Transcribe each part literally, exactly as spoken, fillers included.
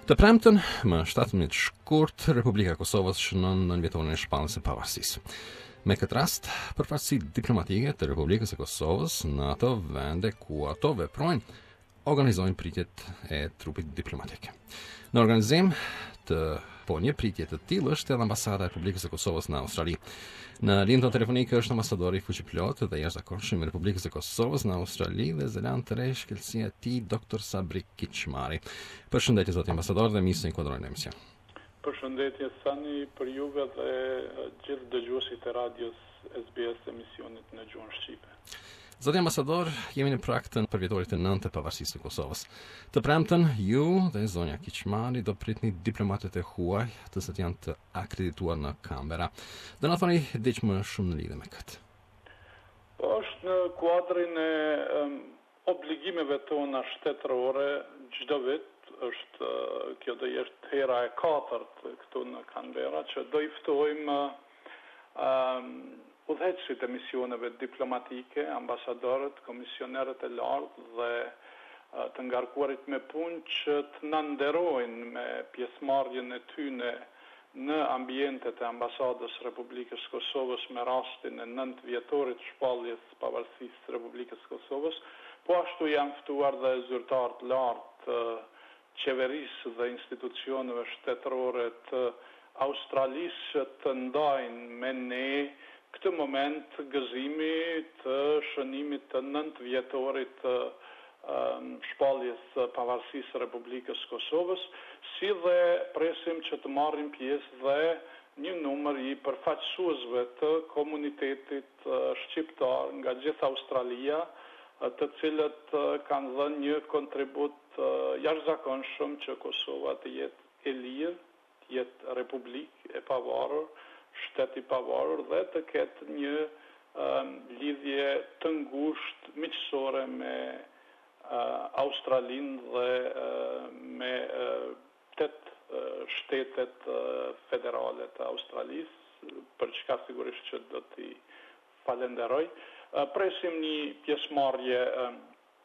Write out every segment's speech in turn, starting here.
Të premten, më shtatëmbëdhjetë shkurt, Republika e Kosovës shënon nënvjetorin e shpalljes së pavarësisë. Me këtë rast, përfaqësitë diplomatike të Republikës së Kosovës në ato vende ku ato veprojnë, organizojnë pritjet e trupit diplomatik. Në organizim të po një pritje të tillë është edhe ambasada e Republikës së Kosovës në Australi. Në linjën tonë telefonike është ambasadori fuqiplot dhe jashtëzakonshëm i Republikës së Kosovës në Australi dhe Zeland të Re, shkelësia e tij doktor Sabri Kiçmari. Përshëndetje zoti ambasador dhe mirë se inkuadrojnë në emision. Përshëndetje Sani për juve dhe gjithë dëgjuesit e radios S B S emisionit në gjuhën shqipe. Zoti ambasador, jemi në prag të përvjetorit të nëntë të pavarësisë të Kosovës. Të premten, ju dhe zonja Kiçmari do pritni diplomatët e huaj, të cilët janë të akredituar në Kambera. Do na thoni diç më shumë në lidhje me këtë. Po është në kuadrin e um, obligimeve tona shtetërore çdo vit, është uh, kjo do jetë hera e katërt këtu në Kambera që do i ftojmë um, udhëheqësit e misioneve diplomatike, ambasadorët, komisionerët e lartë dhe uh, të ngarkuarit me punë që të na nderojnë me pjesëmarrjen e tyre në ambientet e ambasadës Republikës së Kosovës me rastin e nëntë vjetorit shpalljes pavarësisë së Republikës së Kosovës, po ashtu janë ftuar dhe zyrtar të lartë të qeverisë dhe institucioneve shtetërore të Australisë që të ndajnë me ne këtë moment gëzimi të shënimit të nëntë vjetorit të um, shpalljes pavarësisë së Republikës së Kosovës, si dhe presim që të marrin pjesë dhe një numër i përfaqësuesve të komunitetit uh, shqiptar nga gjithë Australia, uh, të cilët uh, kanë dhënë një kontribut uh, jashtëzakonshëm që Kosova të jetë e lirë, të jetë republikë e pavarur, shtet i pavarur dhe të ketë një um, lidhje të ngushtë miqësore me uh, Australinë dhe uh, me uh, tet uh, shtetet uh, federale të Australisë, për çka sigurisht që do t'i falenderoj. Uh, presim një pjesëmarrje uh,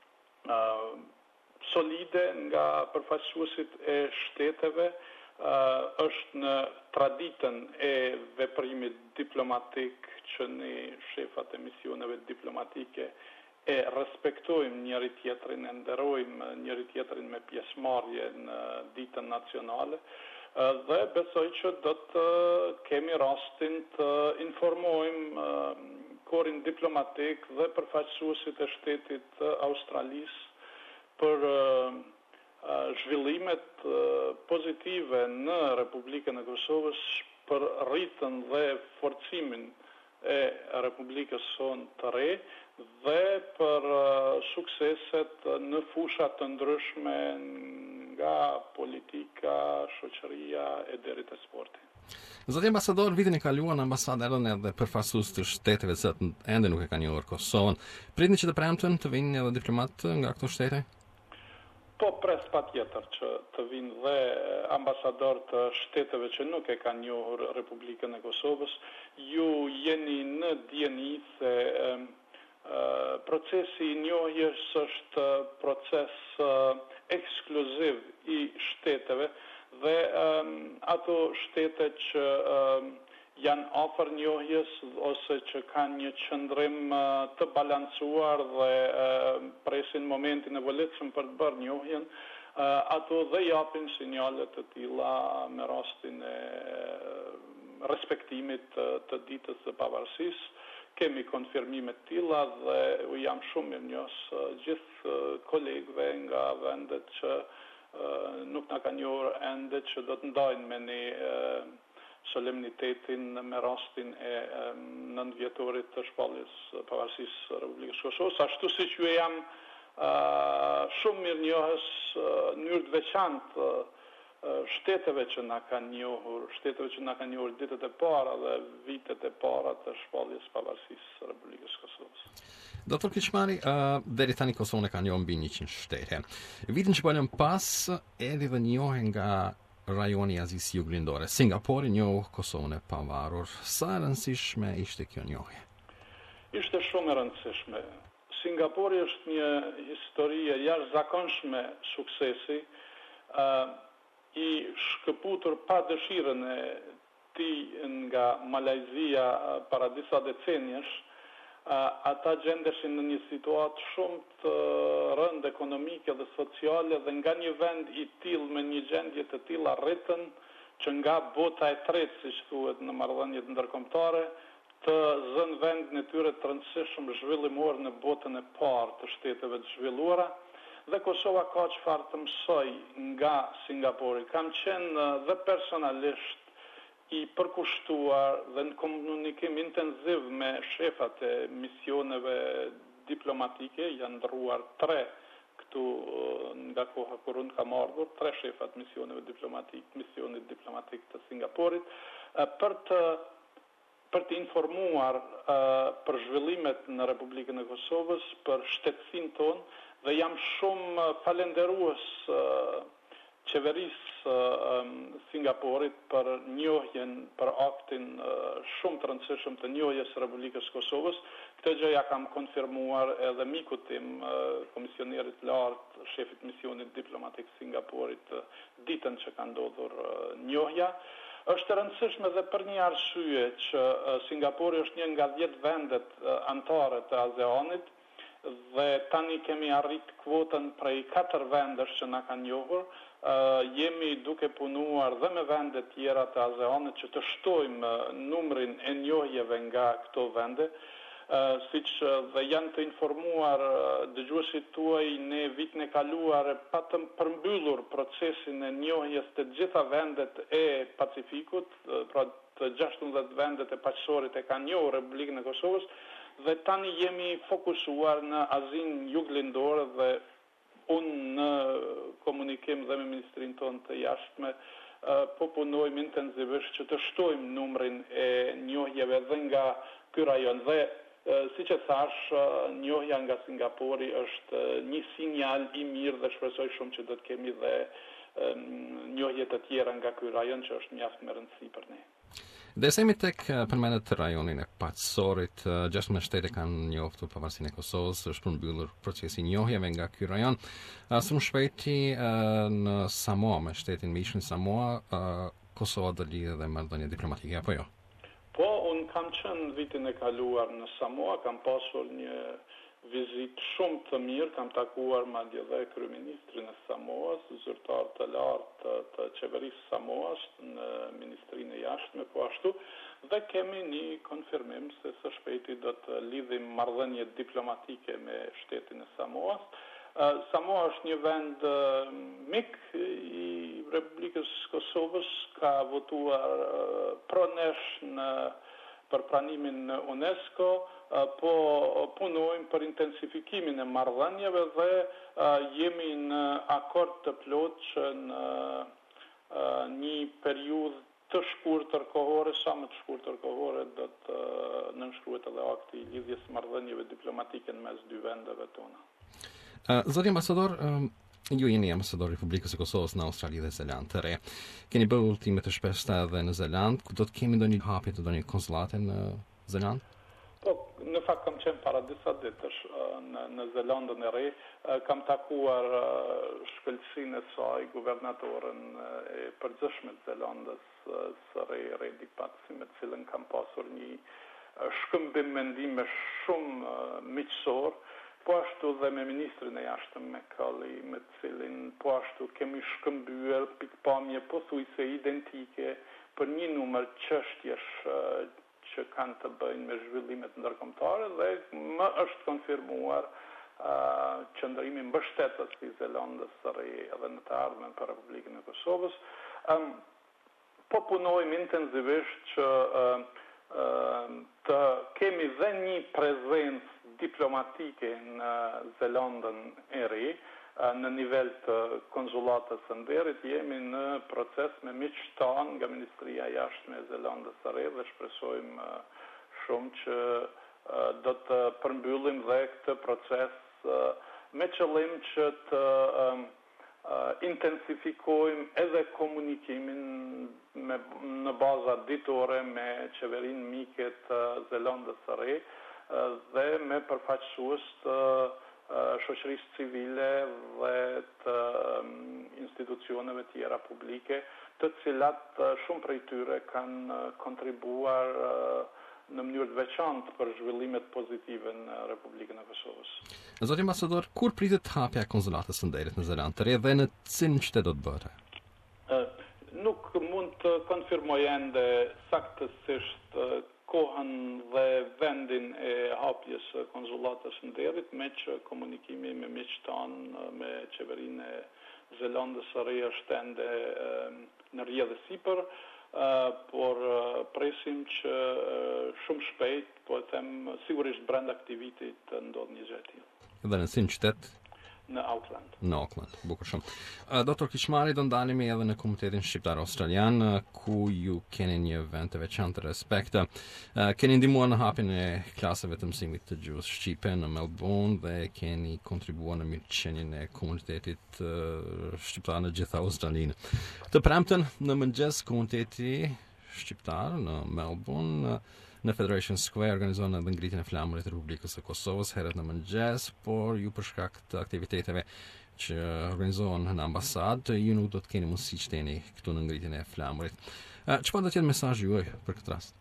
uh, solide nga përfaqësuesit e shteteve. Uh, është në traditën e veprimit diplomatik që ne shefat e misioneve diplomatike e respektojmë njëri tjetrin, e nderojmë njëri tjetrin me pjesëmarrje në ditën nacionale uh, dhe besoj që do të kemi rastin të informojmë uh, korin diplomatik dhe përfaqësuesit e shtetit të Australisë për uh, zhvillimet pozitive në Republikën e Kosovës për rritjen dhe forcimin e Republikës sonë të re dhe për sukseset në fusha të ndryshme nga politika, shoqëria e deri te sporti. Zoti ambasador, vitin e kaluar në ambasadë erdhën edhe përfaqësues të shteteve që ende nuk e kanë njohur Kosovën. Pritni që të premten të vinë edhe diplomatë nga këto shtete? Po pres pa tjetër që të vinë dhe ambasador të shteteve që nuk e kanë njohur Republikën e Kosovës. Ju jeni në dieni se e, e, procesi i njohjes është proces e, ekskluziv i shteteve dhe e, ato shtete që e, janë afër njohjes ose që kanë një qëndrim uh, të balancuar dhe uh, presin momentin e volitshëm për të bërë njohjen, uh, ato dhe japin sinjale të tilla me rastin e uh, respektimit të, të ditës së pavarësisë. Kemi konfirmime të tilla dhe u jam shumë mirënjohës uh, gjithë uh, kolegëve nga vendet që uh, nuk na kanë njohur ende që do të ndajnë me ne uh, solemnitetin me rastin e nëntë vjetorit të shpalljes pavarësisë së Republikës së Kosovës, ashtu siç ju jam uh, shumë mirënjohës uh, në mënyrë të veçantë uh, shteteve që na kanë njohur, shteteve që na kanë njohur ditët e para dhe vitet e para të shpalljes pavarësisë së Republikës së Kosovës. Doktor Kiçmari, uh, deri tani Kosovën e kanë njohur mbi njëqind shtete. Vitin që po pas, erdhi dhe njohje nga rajoni Azisë Juglindore. Singapori njoh Kosovën e pavarur. Sa e rëndësishme ishte kjo njohje? Ishte shumë e rëndësishme. Singapori është një histori e jashtëzakonshme suksesi. Uh, i shkëputur pa dëshirën e tij nga Malajzia para disa decenjesh, ata gjendeshin në një situatë shumë të rëndë ekonomike dhe sociale dhe nga një vend i tillë me një gjendje të tillë arritën që nga bota e tretë, siç thuhet në marrëdhëniet ndërkombëtare, të zënë vendin e tyre të rëndësishëm zhvillimor në botën e parë të shteteve të zhvilluara, dhe Kosova ka çfarë të mësoj nga Singapuri. Kam qenë dhe personalisht i përkushtuar dhe në komunikim intensiv me shefat e misioneve diplomatike, janë ndërruar tre këtu nga koha kur unë kam ardhur, tre shefat misioneve diplomatik, misionit diplomatik të Singapurit, për të për të informuar uh, për zhvillimet në Republikën e Kosovës, për shtetësinë tonë, dhe jam shumë falenderues uh, qeverisë uh, Singapurit për njohjen, për aktin uh, shumë të rëndësishëm të njohjes së Republikës së Kosovës. Këtë gjë ja kam konfirmuar edhe mikut tim, uh, komisionerit lartë, shefit misionit diplomatik Singapurit, uh, ditën që ka ndodhur uh, njohja. Është e rëndësishme dhe për një arsye që uh, Singapuri është një nga dhjetë vendet uh, anëtare të ASEANit dhe tani kemi arrit kvotën prej katër vendesh që na kanë njohur. Uh, jemi duke punuar dhe me vendet tjera të ASEANit që të shtojmë uh, numrin e njohjeve nga këto vende. Uh, siç uh, dhe janë të informuar uh, dëgjuesit tuaj, ne vitin e kaluar patëm përmbyllur procesin e njohjes të gjitha vendet e Pacifikut, uh, pra të gjashtëdhjetë vendet e paqësorit e kanë njohur Republikën e Kosovës, dhe tani jemi fokusuar në Azinë Juglindore dhe unë në komunikim dhe me ministrin tonë të jashtme uh, po punojmë intensivisht që të shtojmë numrin e njohjeve dhe nga ky rajon. Dhe si që thash, njohja nga Singapuri është një sinjal i mirë dhe shpresoj shumë që do të kemi dhe njohje të tjera nga ky rajon që është mjaft me rëndësi për ne. Dhe semi tek përmendet rajonin e paqësorit, gjashtëdhjetë shtete kanë njoftur pavarësinë e Kosovës, është përmbyllur procesi i njohjeve nga ky rajon. Së më shpejti në Samoa, me shtetin miqin Samoa, Kosova do lidhë dhe marrëdhënie diplomatike apo jo? Po, unë kam qenë vitin e kaluar në Samoa, kam pasur një vizit shumë të mirë, kam takuar madje dhe kryeministrin e Samoas, zyrtar të lartë të, të qeverisë Samoas në Ministrinë e Jashtme, po ashtu, dhe kemi një konfirmim se së shpejti do të lidhim marrëdhënie diplomatike me shtetin e Samoas. Uh, Samoa është një vend uh, mik i Republikës Kosovës, ka votuar uh, pronesh në për pranimin në UNESCO, uh, po punojmë për intensifikimin e marrëdhënieve dhe uh, jemi në akord të plotë që në uh, një periudhë të shkurtër kohore, sa më të shkurtër kohore, do të uh, nënshkruhet edhe akti i lidhjes marrëdhënieve diplomatike në mes dy vendeve tona. Uh, Zoti ambasador, um, ju jeni ambasador i Republikës së Kosovës në Australi dhe Zeland të Re. Keni bërë udhëtime të shpeshta edhe në Zeland, ku do të kemi ndonjë hapje të ndonjë konsullate në Zeland? Po, në fakt kam qenë para disa ditësh në, në Zelandën e Re, kam takuar shkëlqësinë e saj, guvernatorën e përgjithshme të Zelandës së Re, Redi Patsi, me të cilën kam pasur një shkëmbim mendime shumë miqësor. Po ashtu dhe me ministrin e jashtëm me Kalli, me cilin po ashtu kemi shkëmbyer pikpamje pothuajse identike për një numër çështjesh që kanë të bëjnë me zhvillimet ndërkombëtare dhe më është konfirmuar uh, qëndrimi mbështetës i Zelandës së Re edhe në të ardhmen për Republikën e Kosovës. Um, po punojmë intensivisht që uh, uh, të kemi dhe një prezencë diplomatike në Zelandën e Re, në nivel të konsulatës së nderit, jemi në proces me miqtë tanë nga Ministria e Jashtme e Zelandës së Re dhe shpresojmë shumë që do të përmbyllim dhe këtë proces me qëllim që të intensifikojmë edhe komunikimin me, në baza ditore me qeverinë mike të Zelandës së Re dhe me përfaqësues të shoqërisë civile dhe të institucioneve tjera publike, të cilat shumë prej tyre kanë kontribuar në mënyrë të veçantë për zhvillimet pozitive në Republikën e Kosovës. Zoti ambasador, kur pritet hapja e konsulatës së nderit në Zelanë të Re dhe në cilin qytet do të bëhet? Nuk mund të konfirmoj ende saktësisht kohën dhe vendin e hapjes së konsulatës së nderit, me që komunikimi me miqtë tanë me qeverinë e Zelandës së Re është ende në rrjedhë sipër, por presim që shumë shpejt, po e them sigurisht brenda këtij viti të ndodhë një gjë e tillë. Dhe në cilin qytet? Në Auckland. Në Auckland, bukur shumë. Uh, Doktor Kishmari, do ndalemi edhe në Komunitetin Shqiptar Australian, uh, ku ju keni një vend të veçantë të respekt. Uh, keni ndihmuar në hapjen e klaseve të mësimit të gjuhës shqipe në Melbourne dhe keni kontribuar në mirëqenien e komunitetit uh, shqiptar në gjitha Australinë. Të premten në mëngjes Komuniteti Shqiptar në Melbourne uh, në Federation Square organizon edhe ngritjen e flamurit të Republikës së Kosovës herët në mëngjes, por ju për shkak të aktiviteteve që organizohen në ambasadë, ju nuk do të keni mundësi që jeni këtu në ngritjen e flamurit. Çfarë do të jetë mesazhi juaj për këtë rast?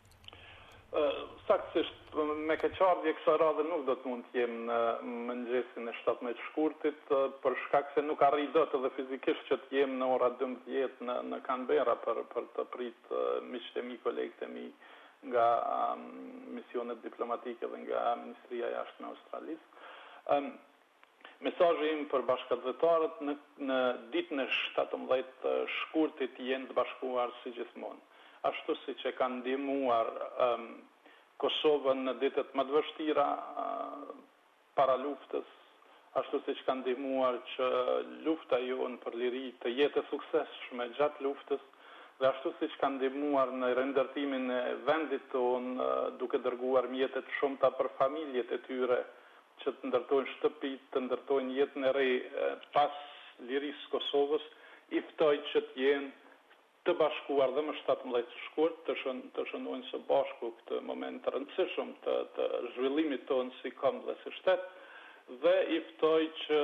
Saktësisht me keqardhje kësaj radhe nuk do të mund të jem në mëngjesin e shtatëmbëdhjetë shkurtit, për shkak se nuk arri dot edhe fizikisht që të jem në ora dymbëdhjetë në në Canberra për për të prit miqtë e mi, kolegët e mi nga um, misionet diplomatike dhe nga Ministria e Jashtme e Australisë. Um, Mesazhi im për bashkëdhëtarët në, në ditën e shtatëmbëdhjetë shkurtit janë të bashkuar si gjithmonë. Ashtu siç e kanë ndihmuar um, Kosovën në ditët më të vështira uh, para luftës, ashtu siç kanë ndihmuar që lufta jonë për liri të jetë e suksesshme gjatë luftës, dhe ashtu siç kanë ndihmuar në rindërtimin e vendit tonë, duke dërguar mjete të shumta për familjet e tyre që të ndërtojnë shtëpi, të ndërtojnë jetën e re pas lirisë Kosovës, i ftoj që të jenë të bashkuar dhe më shtatëmbëdhjetë shkurt, të, shën, të shënojnë së bashku këtë moment të rëndësishëm të, të zhvillimit tonë si kom dhe si shtet, dhe i ftoj që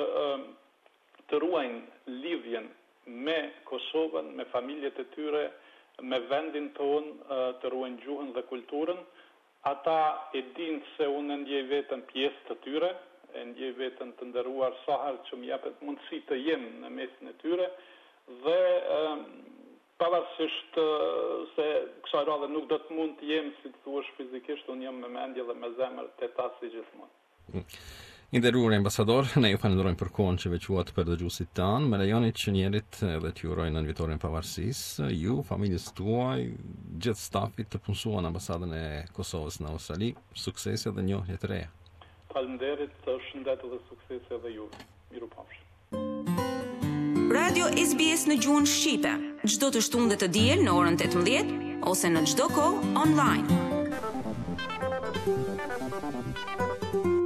të ruajnë lidhjen me Kosovën, me familjet e tyre, me vendin tonë, të ruajnë gjuhën dhe kulturën. Ata e dinë se unë ndjej veten pjesë të tyre, e ndjej veten të nderuar sa herë që më japet mundësi të jem në mesin e tyre, dhe um, pavarësisht se kësaj radhe nuk do të mund të jem, si të thuash fizikisht, unë jam me mendje dhe me zemër të ta si gjithmonë. Mm. Nderuar ambasador, ne ju falenderojmë për kohën që veçuat për dëgjuesit tanë. Më lejoni që njerit dhe t'ju uroj në vjetorin pavarësisë, ju, familjes tuaj, gjithë stafit të punësuar në ambasadën e Kosovës në Australi, suksese dhe njohje të reja. Faleminderit, shëndet dhe suksese edhe ju. Mirupafshim. Radio S B S në gjuhën shqipe, çdo të shtunë të diel në orën tetëmbëdhjetë ose në çdo kohë online.